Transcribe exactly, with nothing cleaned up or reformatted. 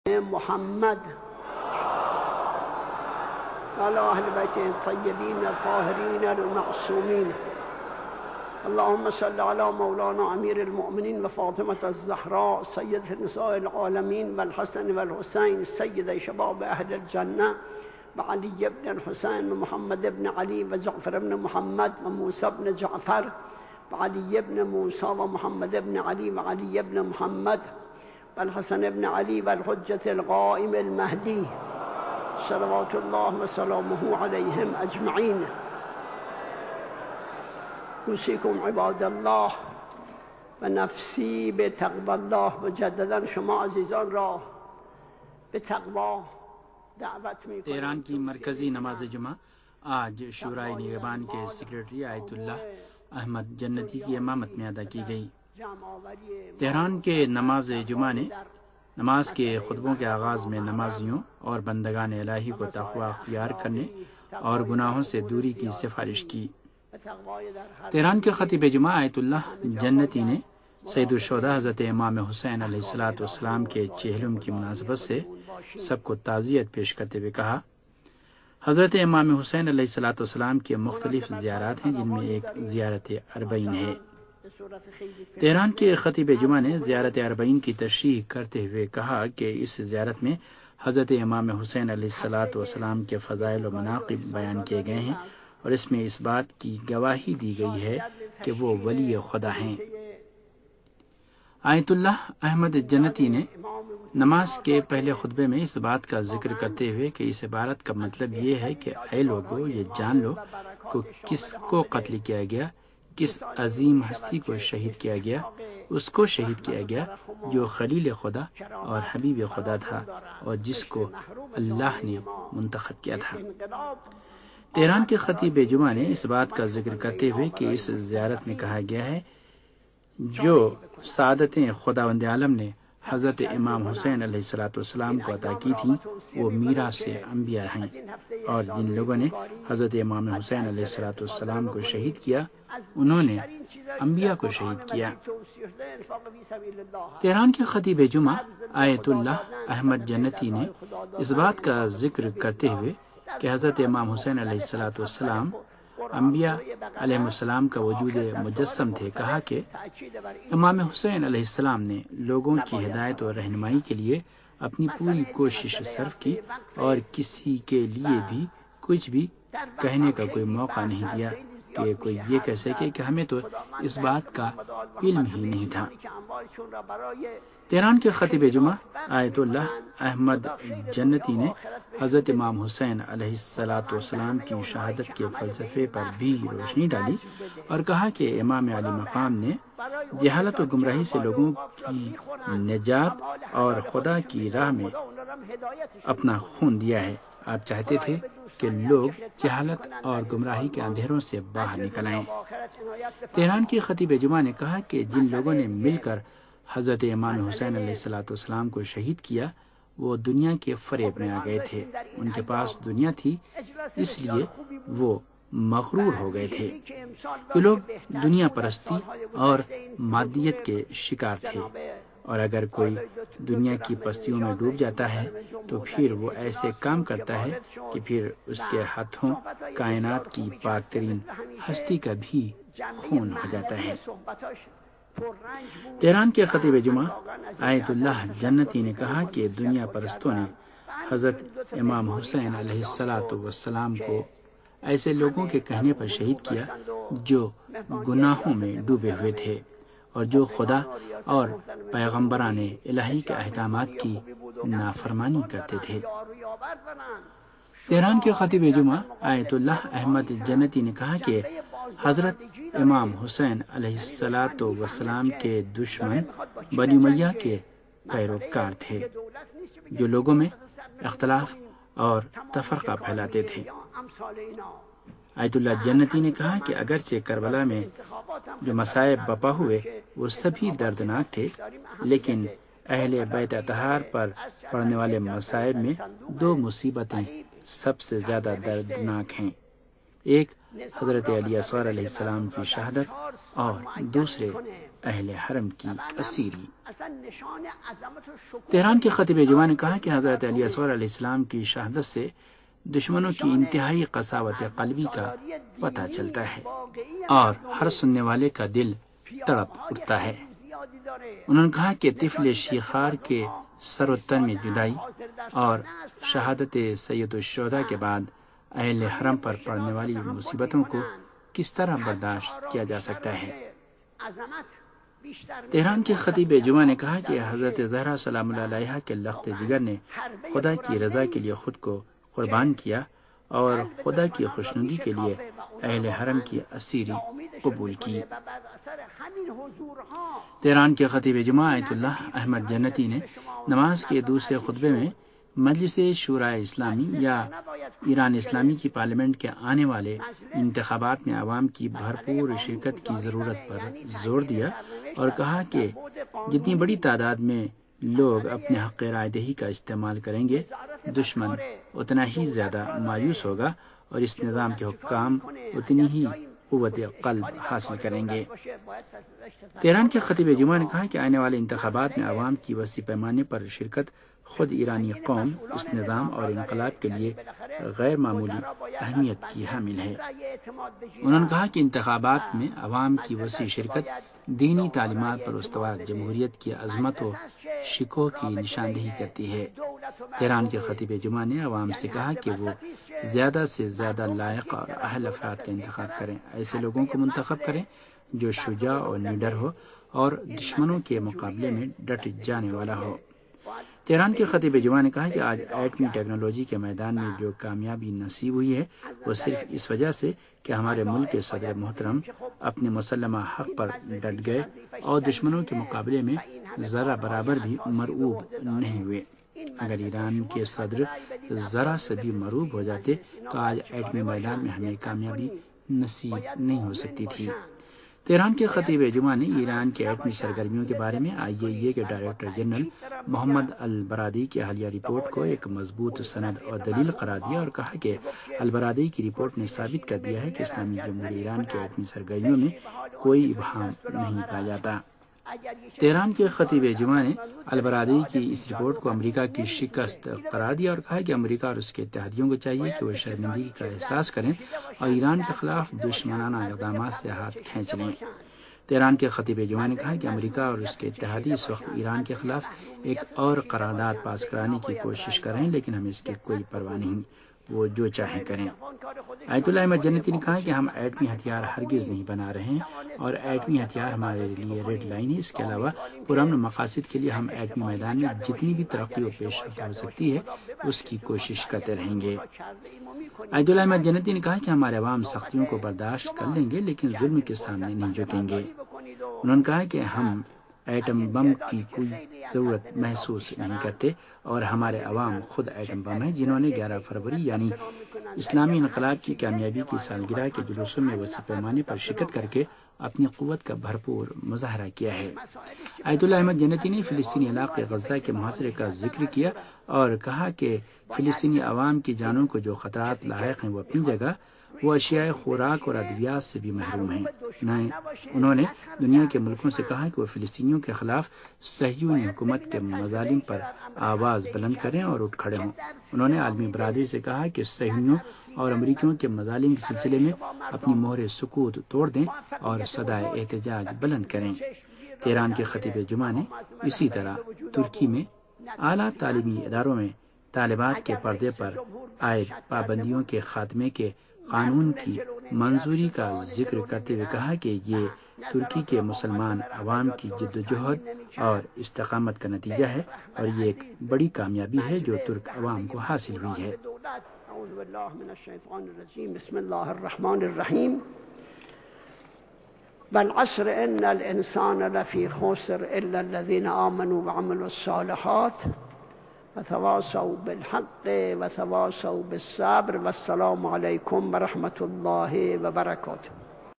محمد وعلى أهل بيته الطيبين الطاهرين المعصومين. اللهم صل على مولانا أمير المؤمنين وفاطمة الزهراء سيدة نساء العالمين والحسن والحسين سيد شباب أهل الجنة وعلي بن الحسين ومحمد بن علي وجعفر بن محمد وموسى بن جعفر وعلي بن موسى ومحمد بن علي وعلي بن محمد والحسن بن علي والحجة القائم المهدي صلوات الله وسلامه عليهم أجمعين. أوصيكم عباد الله ونفسي بتقوى الله. مجددا شما عزیزان را به تقوی دعوت می‌کنم. تہران کی مرکزی نماز جمعہ آج شورائے نگہبان کے سیکریٹری آیت اللہ احمد جنتی کی امامت میں ادا کی گئی. تہران کے نماز جمعہ نے نماز کے خطبوں کے آغاز میں نمازیوں اور بندگان الہی کو تقوی اختیار کرنے اور گناہوں سے دوری کی سفارش کی. تہران کے خطیب جمعہ آیت اللہ جنتی نے سید الشہداء حضرت امام حسین علیہ الصلوۃ والسلام کے چہلم کی مناسبت سے سب کو تعزیت پیش کرتے ہوئے کہا، حضرت امام حسین علیہ الصلوۃ والسلام کی مختلف زیارات ہیں جن میں ایک زیارت اربعین ہے. تہران کے خطیب جمعہ نے زیارت اربعین کی تشریح کرتے ہوئے کہا کہ اس زیارت میں حضرت امام حسین علیہ الصلوۃ والسلام کے فضائل و مناقب بیان کیے گئے ہیں اور اس میں اس بات کی گواہی دی گئی ہے کہ وہ ولی خدا ہیں. آیت اللہ احمد جنتی نے نماز کے پہلے خطبے میں اس بات کا ذکر کرتے ہوئے کہ اس عبارت کا مطلب یہ ہے کہ اے لوگو یہ جان لو کہ کس کو قتل کیا گیا، کس عظیم ہستی کو شہید کیا گیا، اس کو شہید کیا گیا جو خلیل خدا اور حبیب خدا تھا اور جس کو اللہ نے منتخب کیا تھا. تہران کے خطیب جمعہ نے اس بات کا ذکر کرتے ہوئے کہ اس زیارت میں کہا گیا ہے جو سعادتیں خداوند عالم نے حضرت امام حسین علیہ الصلوۃ والسلام کو عطا کی تھیں وہ میراث انبیاء ہیں، اور جن لوگوں نے حضرت امام حسین علیہ الصلوۃ والسلام کو شہید کیا انہوں نے انبیاء کو شہید کیا. تہران کے خطیب جمعہ آیت اللہ احمد جنتی نے اس بات کا ذکر کرتے ہوئے کہ حضرت امام حسین علیہ الصلوۃ والسلام انبیاء علیہ السلام کا وجود مجسم تھے کہا کہ امام حسین علیہ السلام نے لوگوں کی ہدایت اور رہنمائی کے لیے اپنی پوری کوشش صرف کی اور کسی کے لیے بھی کچھ بھی کہنے کا کوئی موقع نہیں دیا کہ کوئی یہ کہہ سکے کہ ہمیں تو اس بات کا علم ہی نہیں تھا. تہران کے خطیب جمعہ آیت اللہ احمد جنتی نے حضرت امام حسین علیہ الصلوۃ والسلام کی شہادت کے فلسفے پر بھی روشنی ڈالی اور کہا کہ امام علی مقام نے جہالت و گمراہی سے لوگوں کی نجات اور خدا کی راہ میں اپنا خون دیا ہے. آپ چاہتے تھے کہ لوگ جہالت اور گمراہی کے اندھیروں سے باہر نکل آئیں. تہران کے خطیب جمعہ نے کہا کہ جن لوگوں نے مل کر حضرت امام حسین علیہ الصلوۃ والسلام کو شہید کیا وہ دنیا کے فریب میں آ گئے تھے. ان کے پاس دنیا تھی اس لیے وہ مغرور ہو گئے تھے. یہ لوگ دنیا پرستی اور مادیت کے شکار تھے، اور اگر کوئی دنیا کی پستیوں میں ڈوب جاتا ہے تو پھر وہ ایسے کام کرتا ہے کہ پھر اس کے ہاتھوں کائنات کی پاک ترین ہستی کا بھی خون ہو جاتا ہے. تہران کے خطیب جمعہ آیت اللہ جنتی نے کہا کہ دنیا پرستوں نے حضرت امام حسین علیہ الصلوۃ والسلام کو ایسے لوگوں کے کہنے پر شہید کیا جو گناہوں میں ڈوبے ہوئے تھے اور جو خدا اور پیغمبران الہی کے احکامات کی نافرمانی کرتے تھے. تہران کے خطیب جمعہ آیت اللہ احمد جنتی نے کہا کہ حضرت امام حسین علیہ الصلوۃ والسلام کے دشمن بنی امیہ کے پیروکار تھے جو لوگوں میں اختلاف اور تفرقہ پھیلاتے تھے. آیت اللہ جنتی نے کہا کہ اگرچہ کربلا میں جو مصائب بپا ہوئے وہ سبھی دردناک تھے، لیکن اہل بیت اطہار پر پڑنے والے مصائب میں دو مصیبتیں سب سے زیادہ دردناک ہیں. ایک حضرت علی اصغر علیہ السلام کی شہادت اور دوسرے اہل حرم کی اسیری۔ تہران کے خطیب جمعہ نے کہا کہ حضرت علی اصغر علیہ السلام کی شہادت سے دشمنوں کی انتہائی قساوت قلبی کا پتہ چلتا ہے اور ہر سننے والے کا دل تڑپ اٹھتا ہے۔ انہوں نے کہا کہ طفل شیخار کے سر و تن میں جدائی اور شہادت سید الشہداء کے بعد اہل حرم پر پڑنے والی مصیبتوں کو کس طرح برداشت کیا جا سکتا ہے۔ تہران کے خطیب جمعہ نے کہا کہ حضرت زہرا سلام اللہ علیہا کے لخت جگر نے خدا کی رضا کے لیے خود کو قربان کیا اور خدا کی خوشنودی کے لیے اہل حرم کی اسیری قبول کی۔ تہران کے خطیب جمعہ آیت اللہ احمد جنتی نے نماز کے دوسرے خطبے میں مجلس شورائے اسلامی یا ایران اسلامی کی پارلیمنٹ کے آنے والے انتخابات میں عوام کی بھرپور شرکت کی ضرورت پر زور دیا اور کہا کہ جتنی بڑی تعداد میں لوگ اپنے حق رائے دہی کا استعمال کریں گے، دشمن اتنا ہی زیادہ مایوس ہوگا اور اس نظام کے حکام اتنی ہی قوت قلب حاصل کریں گے۔ تہران کے خطیب جمعہ نے کہا کہ آنے والے انتخابات میں عوام کی وسیع پیمانے پر شرکت خود ایرانی قوم اس نظام اور انقلاب کے لیے غیر معمولی اہمیت کی حامل ہے۔ انہوں نے کہا کہ انتخابات میں عوام کی وسیع شرکت دینی تعلیمات پر استوار جمہوریت کی عظمت و شکوہ کی نشاندہی کرتی ہے۔ تہران کے خطیب جمعہ نے عوام سے کہا کہ وہ زیادہ سے زیادہ لائق اور اہل افراد کا انتخاب کریں، ایسے لوگوں کو منتخب کریں جو شجاع اور نڈر ہو اور دشمنوں کے مقابلے میں ڈٹ جانے والا ہو۔ تہران کے خطیب جمعہ نے کہا کہ آج ایٹمی ٹیکنالوجی کے میدان میں جو کامیابی نصیب ہوئی ہے وہ صرف اس وجہ سے کہ ہمارے ملک کے صدر محترم اپنے مسلمہ حق پر ڈٹ گئے اور دشمنوں کے مقابلے میں ذرا برابر بھی مرعوب نہیں ہوئے۔ اگر ایران کے صدر ذرا سے بھی مرعوب ہو جاتے تو آج ایٹمی میدان میں ہمیں کامیابی نصیب نہیں ہو سکتی تھی۔ تہران کے خطیب جمعہ نے ایران کے ایٹمی سرگرمیوں کے بارے میں آئی اے ای اے کے ڈائریکٹر جنرل محمد البرادعی کی حالیہ رپورٹ کو ایک مضبوط سند اور دلیل قرار دیا اور کہا کہ البرادعی کی رپورٹ نے ثابت کر دیا ہے کہ اسلامی جمہوریہ ایران کے ایٹمی سرگرمیوں میں کوئی ابہام نہیں پایا جاتا۔ تہران کے خطیب جمعہ نے البرادعی کی اس رپورٹ کو امریکہ کی شکست قرار دیا اور کہا کہ امریکہ اور اس کے اتحادیوں کو چاہیے کہ وہ شرمندگی کا احساس کریں اور ایران کے خلاف دشمنانہ اقدامات سے ہاتھ کھینچ لیں۔ تہران کے خطیب جمعہ نے کہا کہ امریکہ اور اس کے اتحادی اس وقت ایران کے خلاف ایک اور قرارداد پاس کرانے کی کوشش کر رہے ہیں، لیکن ہمیں اس کی کوئی پرواہ نہیں، وہ جو چاہیں کریں۔ آیت اللہ احمد جنتی نے کہا کہ ہم ایٹمی ہتھیار ہرگز نہیں بنا رہے ہیں اور ایٹمی ہتھیار ہمارے لیے ریڈ لائن ہے۔ اس کے علاوہ پرامن مقاصد کے لیے ہم ایٹمی میدان میں جتنی بھی ترقی و پیش رفت ہو سکتی ہے اس کی کوشش کرتے رہیں گے۔ آیت اللہ احمد جنتی نے کہا کہ ہمارے عوام سختیوں کو برداشت کر لیں گے لیکن ظلم کے سامنے نہیں جھکیں گے۔ انہوں نے کہا کہ ہم ایٹم بم کی کوئی ضرورت محسوس نہیں کرتے اور ہمارے عوام خود ایٹم بم ہیں، جنہوں نے گیارہ فروری یعنی اسلامی انقلاب کی کامیابی کی سالگرہ کے جلوسوں میں وسیع پیمانے پر شرکت کر کے اپنی قوت کا بھرپور مظاہرہ کیا ہے۔ آیت اللہ احمد جنتی نے فلسطینی علاقے غزہ کے محاصرے کا ذکر کیا اور کہا کہ فلسطینی عوام کی جانوں کو جو خطرات لاحق ہیں وہ اپنی جگہ، وہ اشیاء خوراک اور ادویات سے بھی محروم ہیں۔ انہوں نے دنیا کے ملکوں سے کہا کہ وہ فلسطینیوں کے خلاف صہیونی حکومت کے مظالم پر آواز بلند کریں اور اٹھ کھڑے ہوں۔ انہوں نے عالمی برادری سے کہا کہ صہیونیوں اور امریکیوں کے مظالم کے سلسلے میں اپنی مہر سکوت توڑ دیں اور صدائے احتجاج بلند کریں۔ تہران کے خطیب جمعہ نے اسی طرح ترکی میں اعلیٰ تعلیمی اداروں میں طالبات کے پردے پر عائد پابندیوں کے خاتمے کے قانون کی منظوری کا ذکر کرتے ہوئے کہا کہ یہ ترکی کے مسلمان عوام کی جدوجہد اور استقامت کا نتیجہ ہے اور یہ ایک بڑی کامیابی ہے جو ترک عوام کو حاصل ہوئی ہے۔ اعوذ باللہ من الشیطان الرجیم، بسم اللہ الرحمن الرحیم۔ والعصر ان الانسان لفی خسر الا الذین آمنوا وعملوا الصالحات وتواصوا بالحق وتواصوا بالصبر والسلام علیکم ورحمۃ اللہ وبرکاتہ۔